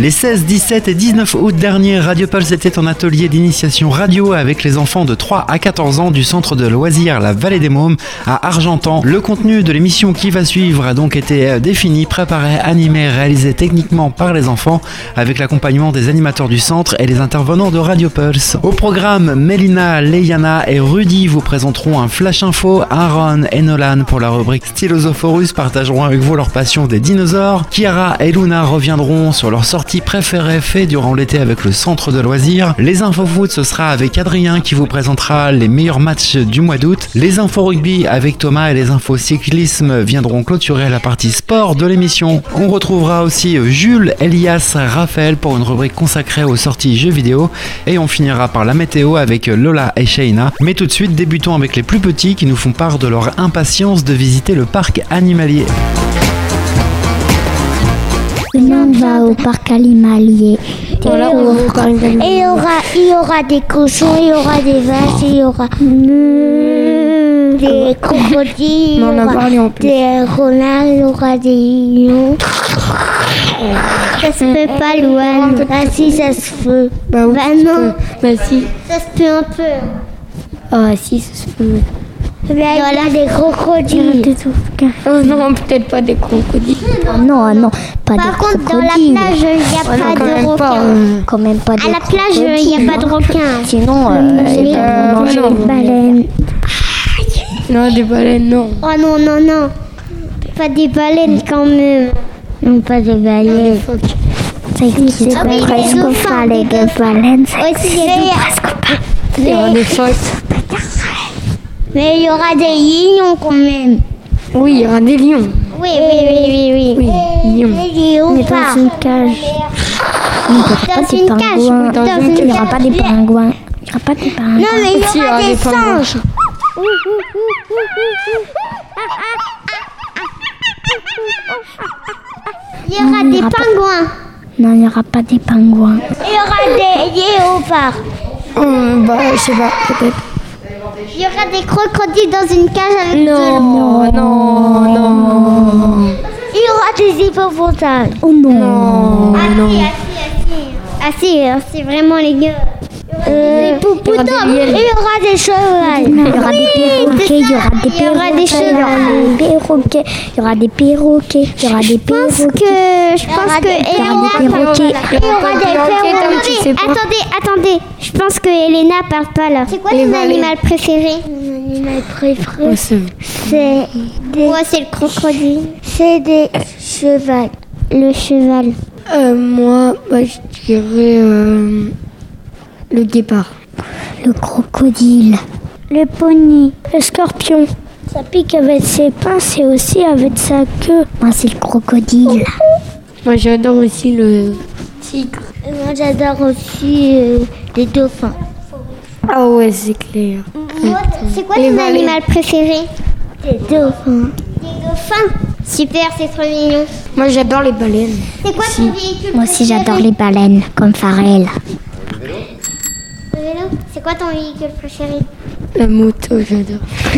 Les 16, 17 et 19 août dernier, Radio Pulse était en atelier d'initiation radio avec les enfants de 3 à 14 ans du centre de loisirs La Vallée des Mômes à Argentan. Le contenu de l'émission qui va suivre a donc été défini, préparé, animé, réalisé techniquement par les enfants avec l'accompagnement des animateurs du centre et les intervenants de Radio Pulse. Au programme, Mélina, Léana et Rudy vous présenteront un flash info. Aaron et Nolan pour la rubrique Stylosaurus partageront avec vous leur passion des dinosaures. Kiara et Luna reviendront sur leur sortie préférée fait durant l'été avec le centre de loisirs. Les infos foot, ce sera avec Adrien qui vous présentera les meilleurs matchs du mois d'août. Les infos rugby avec Thomas et les infos cyclisme viendront clôturer la partie sport de l'émission. On retrouvera aussi Jules, Elias, Raphaël pour une rubrique consacrée aux sorties jeux vidéo et on finira par la météo avec Lola et Shaina. Mais tout de suite, débutons avec les plus petits qui nous font part de leur impatience de visiter le parc animalier. On va au parc animalier. Voilà, Et il y aura des cochons, il y aura des vaches, il y aura des crocodiles, il y aura des renards, il y aura des lions. Ça se peut pas, Louane. Ah si, ça se peut. Bah oui, non. Bah si. Ça se peut un peu. Ah si, ça se peut. Il y a des crocodiles. Oh non, peut-être pas des crocodiles. Oh non, pas des crocodiles. Par contre, dans la plage, il n'y a pas de requins. Quand même pas de crocodiles. À la plage, il n'y a pas de requins. Sinon, ils vont manger des baleines. Non, des baleines, non. Oh non. Pas des baleines quand même. Non, pas des baleines. Ça existe presque pas, les baleines. Ça existe presque pas. Il y aura des phoques. Mais il y aura des lions quand même. Oui, il y aura des lions. Oui. Oui, lions. Des lions. Mais dans une cage. Dans une cage. Il n'y aura pas des pingouins. Il n'y aura pas des pingouins. Non, mais il y aura des singes. Il y aura des pingouins. Non, il n'y aura pas des pingouins. Il y aura des léopards. Bah, je sais pas, peut-être. Il y aura des crocodiles dans une cage avec Non. Il y aura des hippopotames. Oh non. Ah si, c'est vraiment les gars. Des hippopotames. Il y aura des chevaux. Il y aura des perroquets, il y aura des perroquets, il y aura des perroquets, il y aura des perroquets. Je pense que Elena Attendez. Je pense que Elena parle pas là. C'est quoi ton animal préféré? Mon animal préféré, Moi, c'est le crocodile. C'est des chevals. Le cheval. Moi, je dirais le guépard. Le crocodile. Le poney. Le scorpion. Ça pique avec ses pinces et aussi avec sa queue. Moi, c'est le crocodile. Moi, j'adore aussi le tigre. Et moi, j'adore aussi les dauphins. Ah ouais, c'est clair. C'est quoi ton animal préféré? Des dauphins. Des dauphins? Super, c'est trop mignon. Moi, j'adore les baleines. C'est quoi ton véhicule Moi aussi, j'adore les baleines, comme Pharrell. Le vélo? C'est quoi ton véhicule préféré? La moto, j'adore.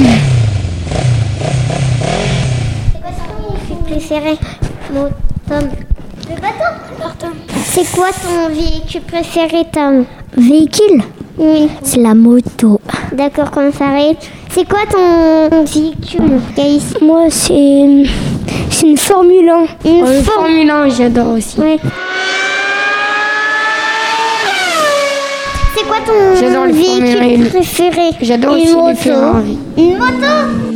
C'est quoi ton véhicule préféré? Tom. Le bateau? C'est quoi ton véhicule préféré, Tom? Véhicule? Oui. C'est la moto. D'accord, comme Pharrell. C'est quoi ton véhicule, Gaïs? Moi, c'est une Formule 1. Le Formule 1, j'adore aussi. Oui. C'est quoi ton véhicule préféré? J'adore aussi les Ferrari. Une moto?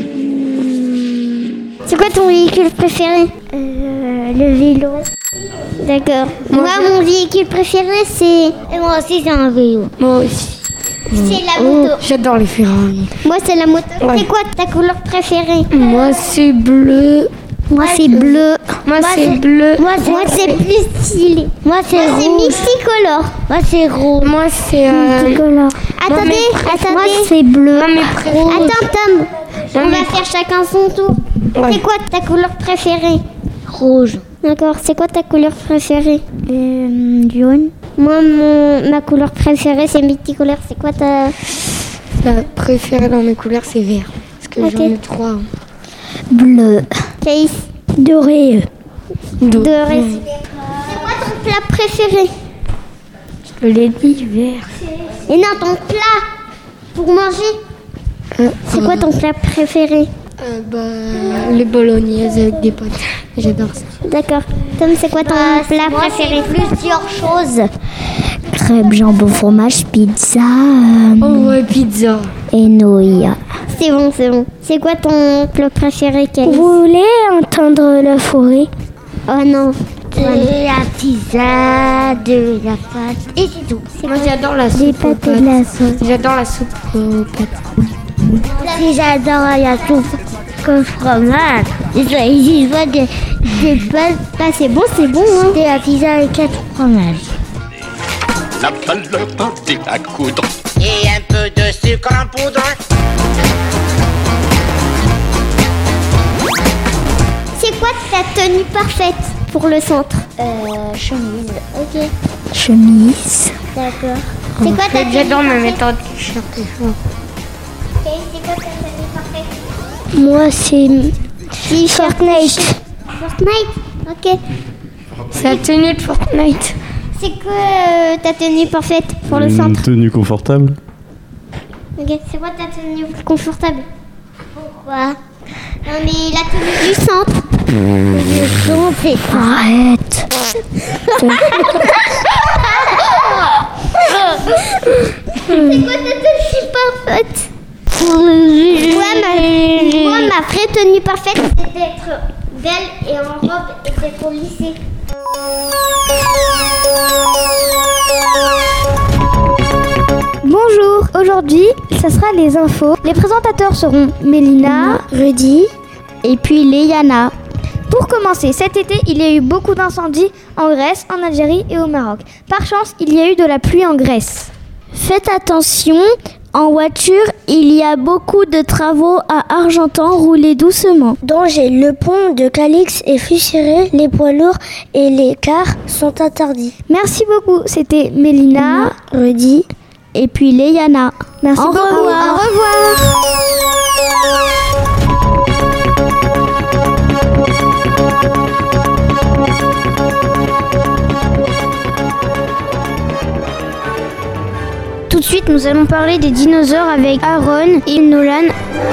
C'est quoi ton véhicule préféré? Le vélo. D'accord. Moi, mon véhicule préféré, c'est... Et moi aussi, c'est un vélo. Moi aussi. C'est la moto. J'adore les Ferrari. Moi, c'est la moto. Ouais. C'est quoi ta couleur préférée? Moi, c'est bleu. Moi, c'est bleu. Moi, c'est bleu. Moi, c'est plus stylé. Moi, c'est multicolore. Moi, c'est rouge. Moi, c'est... multicolore. Attendez. Moi, c'est bleu. Attends, Tom. On va faire chacun son tour. Ouais. C'est quoi ta couleur préférée? Rouge. D'accord. C'est quoi ta couleur préférée? Jaune. Moi, ma couleur préférée, c'est multicolore. C'est quoi ta... Ma préférée dans mes couleurs, c'est vert. Parce que j'en ai 3. Bleu. Caïs. Doré. Doré. C'est quoi ton plat préféré? Je l'ai dit, vert. Et non, ton plat pour manger. C'est quoi ton plat préféré? Les bolognaises avec des pâtes. J'adore ça. D'accord. Tom, c'est quoi ton plat préféré? Plusieurs choses. Crêpes, jambon, fromage, pizza. Pizza. Et nouilles. C'est bon, c'est bon. C'est quoi ton plat préféré, Kay? Vous voulez entendre la forêt? Oh non. De la pizza, de la pâte, et c'est tout. Moi, j'adore la soupe. Des pâtes et de la sauce. J'adore la soupe aux pâtes. Si j'adore la soupe comme fromage, je vois des pâtes. Bah, c'est bon, hein. De la pizza avec 4 fromages. La valeur pâté à coudre. Et un peu de sucre en poudre. C'est quoi ta tenue parfaite pour le centre? Chemise. Ok, Chemise. d'accord. C'est quoi ta tenue J'adore me parfaite? mettre en t-shirt et chaud. Ok, c'est quoi ta tenue parfaite? Moi, c'est Fortnite. Fortnite? Ok. C'est la tenue de Fortnite. C'est quoi ta tenue parfaite pour le centre? Tenue confortable. Ok, c'est quoi ta tenue confortable? Pourquoi? Non mais la tenue du centre. Arrête. C'est quoi ta tenue parfaite? Moi, ma vraie tenue parfaite, c'est d'être belle et en robe et d'être au lycée. Bonjour, aujourd'hui, ça sera les infos. Les présentateurs seront Mélina, Rudy et puis Léana. Pour commencer, cet été, il y a eu beaucoup d'incendies en Grèce, en Algérie et au Maroc. Par chance, il y a eu de la pluie en Grèce. Faites attention, en voiture, il y a beaucoup de travaux à Argentan, roulez doucement. Danger, le pont de Calix est fissuré, les poids lourds et les cars sont interdits. Merci beaucoup, c'était Mélina, Rudy et puis Léana. Merci Au beaucoup. revoir. Au revoir. Tout de suite, nous allons parler des dinosaures avec Aaron et Nolan.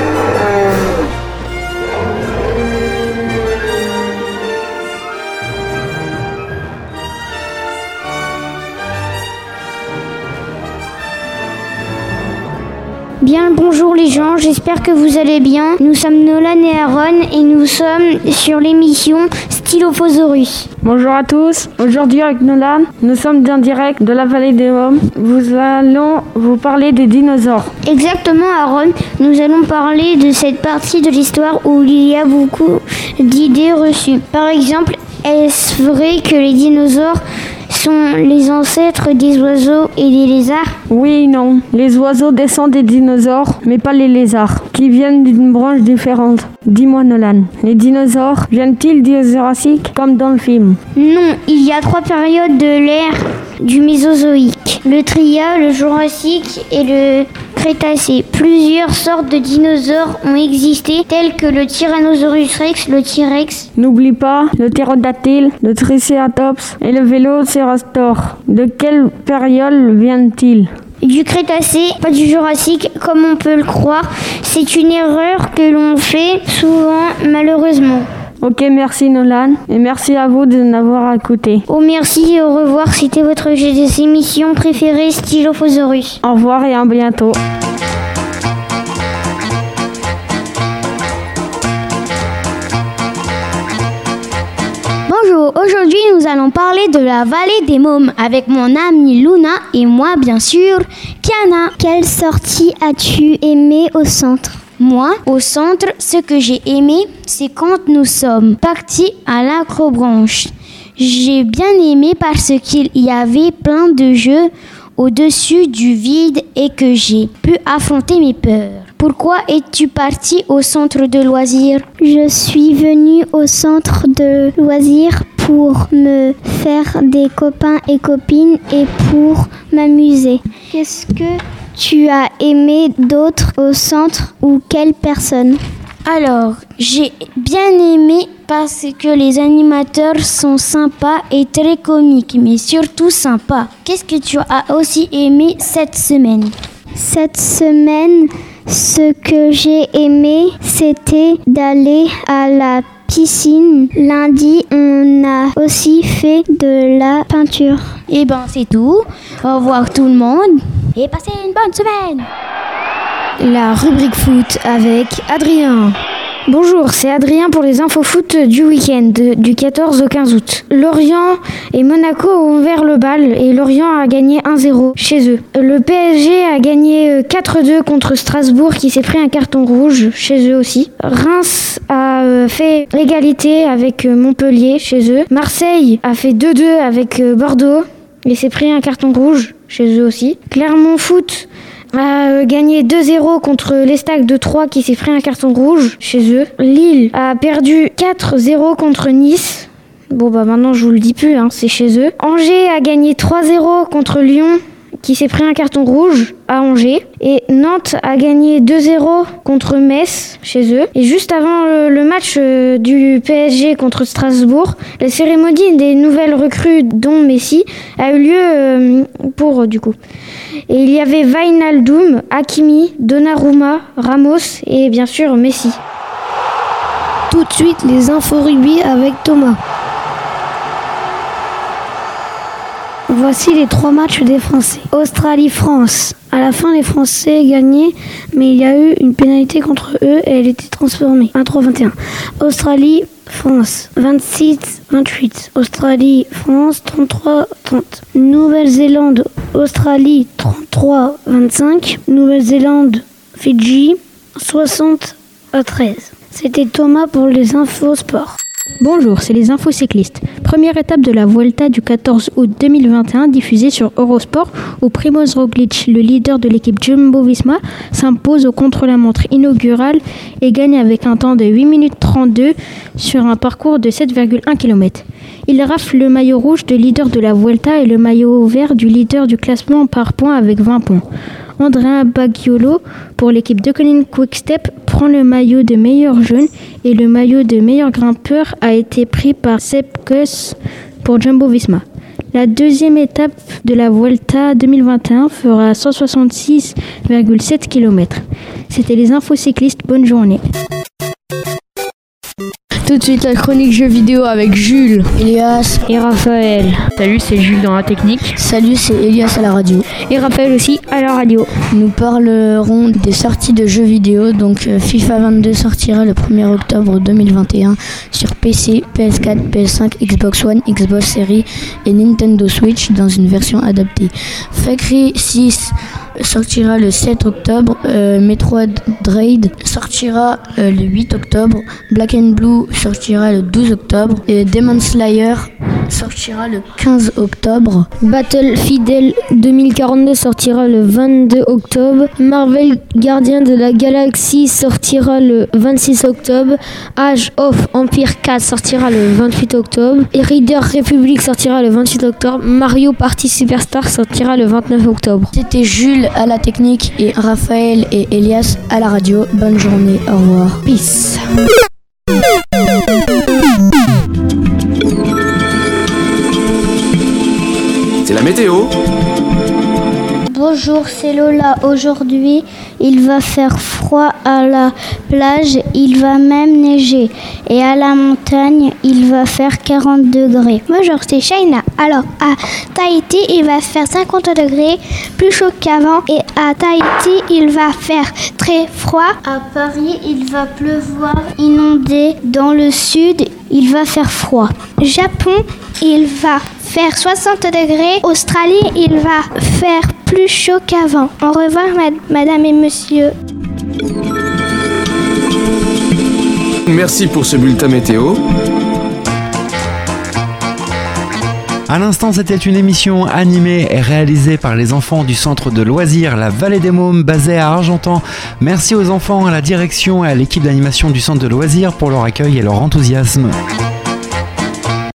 Bien le bonjour les gens, j'espère que vous allez bien. Nous sommes Nolan et Aaron et nous sommes sur l'émission Stylophosaurus. Bonjour à tous, aujourd'hui avec Nolan, nous sommes en direct de la vallée des Mômes. Nous allons vous parler des dinosaures. Exactement Aaron, nous allons parler de cette partie de l'histoire où il y a beaucoup d'idées reçues. Par exemple, est-ce vrai que les dinosaures sont les ancêtres des oiseaux et des lézards? Oui et non, les oiseaux descendent des dinosaures, mais pas les lézards, qui viennent d'une branche différente. Dis-moi Nolan, les dinosaures viennent-ils du Jurassique comme dans le film? Non, il y a 3 périodes de l'ère du Mésozoïque. Le Trias, le Jurassique et le Crétacé. Plusieurs sortes de dinosaures ont existé, tels que le Tyrannosaurus Rex, le T-Rex. N'oublie pas le ptérodactyle, le Triceratops et le Vélociraptor. De quelle période viennent-ils? Du Crétacé, pas du Jurassique, comme on peut le croire. C'est une erreur que l'on fait souvent, malheureusement. Ok, merci Nolan, et merci à vous de nous avoir écoutés. Oh merci et au revoir, c'était votre émission préférée Stylophosaurus. Au revoir et à bientôt. Bonjour, aujourd'hui nous allons parler de la vallée des Mômes avec mon amie Luna et moi bien sûr, Kiana. Quelle sortie as-tu aimé au centre? Moi, au centre, ce que j'ai aimé, c'est quand nous sommes partis à l'acrobranche. J'ai bien aimé parce qu'il y avait plein de jeux au-dessus du vide et que j'ai pu affronter mes peurs. Pourquoi es-tu parti au centre de loisirs? Je suis venue au centre de loisirs pour me faire des copains et copines et pour m'amuser. Qu'est-ce que tu as aimé d'autre au centre ou quelle personne? Alors, j'ai bien aimé parce que les animateurs sont sympas et très comiques, mais surtout sympas. Qu'est-ce que tu as aussi aimé cette semaine? Cette semaine, ce que j'ai aimé, c'était d'aller à la piscine. Lundi, on a aussi fait de la peinture. Eh ben, c'est tout. Au revoir tout le monde et passez une bonne semaine. La rubrique foot avec Adrien. Bonjour, c'est Adrien pour les infos foot du week-end, du 14 au 15 août. Lorient et Monaco ont ouvert le bal et Lorient a gagné 1-0 chez eux. Le PSG a gagné 4-2 contre Strasbourg qui s'est pris un carton rouge chez eux aussi. Reims a fait égalité avec Montpellier chez eux. Marseille a fait 2-2 avec Bordeaux et s'est pris un carton rouge chez eux aussi. Clermont Foot a gagné 2-0 contre l'Estac de Troyes qui s'est pris un carton rouge chez eux. Lille a perdu 4-0 contre Nice. Bon bah maintenant je vous le dis plus, c'est chez eux. Angers a gagné 3-0 contre Lyon qui s'est pris un carton rouge à Angers. Et Nantes a gagné 2-0 contre Metz chez eux. Et juste avant le match du PSG contre Strasbourg, la cérémonie des nouvelles recrues dont Messi a eu lieu Et il y avait Wijnaldum, Hakimi, Donnarumma, Ramos et bien sûr Messi. Tout de suite les infos rugby avec Thomas. Voici les 3 matchs des Français. Australie-France. À la fin, les Français gagnaient, mais il y a eu une pénalité contre eux et elle était transformée. 23-21. Australie-France. 26-28. Australie-France. 33-30. Nouvelle-Zélande. Australie. 33-25. Nouvelle-Zélande-Fidji. 60-13. C'était Thomas pour les infos sport. Bonjour, c'est les infos cyclistes. Première étape de la Vuelta du 14 août 2021 diffusée sur Eurosport où Primož Roglič, le leader de l'équipe Jumbo-Visma, s'impose au contre-la-montre inaugural et gagne avec un temps de 8 minutes 32 sur un parcours de 7,1 km. Il rafle le maillot rouge de leader de la Vuelta et le maillot vert du leader du classement par points avec 20 points. Andrea Baggiolo pour l'équipe de Colin Quick-Step prend le maillot de meilleur jeune et le maillot de meilleur grimpeur a été pris par Sepp Kuss pour Jumbo-Visma. La deuxième étape de la Vuelta 2021 fera 166,7 km. C'était les infos cyclistes, bonne journée. Tout de suite la chronique jeux vidéo avec Jules, Elias et Raphaël. Salut, c'est Jules dans la technique. Salut, c'est Elias à la radio. Et Raphaël aussi à la radio. Nous parlerons des sorties de jeux vidéo. Donc FIFA 22 sortira le 1er octobre 2021 sur PC, PS4, PS5, Xbox One, Xbox Series et Nintendo Switch dans une version adaptée. Far Cry 6 sortira le 7 octobre, Metroid Dread sortira le 8 octobre, Black and Blue sortira le 12 octobre et Demon Slayer sortira le 15 octobre. Battlefield 2042 sortira le 22 octobre. Marvel Gardien de la Galaxie sortira le 26 octobre. Age of Empire 4 sortira le 28 octobre. Et Raider Republic sortira le 28 octobre. Mario Party Superstar sortira le 29 octobre. C'était Jules à la technique et Raphaël et Elias à la radio. Bonne journée, au revoir. Peace. C'est la météo. Bonjour, c'est Lola. Aujourd'hui, il va faire froid à la plage, il va même neiger. Et à la montagne, il va faire 40 degrés. Bonjour, c'est Shaina. Alors, à Tahiti, il va faire 50 degrés, plus chaud qu'avant. Et à Tahiti, il va faire très froid. À Paris, il va pleuvoir, inondé. Dans le sud, il va faire froid. Japon, il va faire 60 degrés. Australie, il va faire plus chaud qu'avant. Au revoir, madame et monsieur. Merci pour ce bulletin météo. À l'instant, c'était une émission animée et réalisée par les enfants du centre de loisirs La Vallée des Mômes, basé à Argentan. Merci aux enfants, à la direction et à l'équipe d'animation du centre de loisirs pour leur accueil et leur enthousiasme.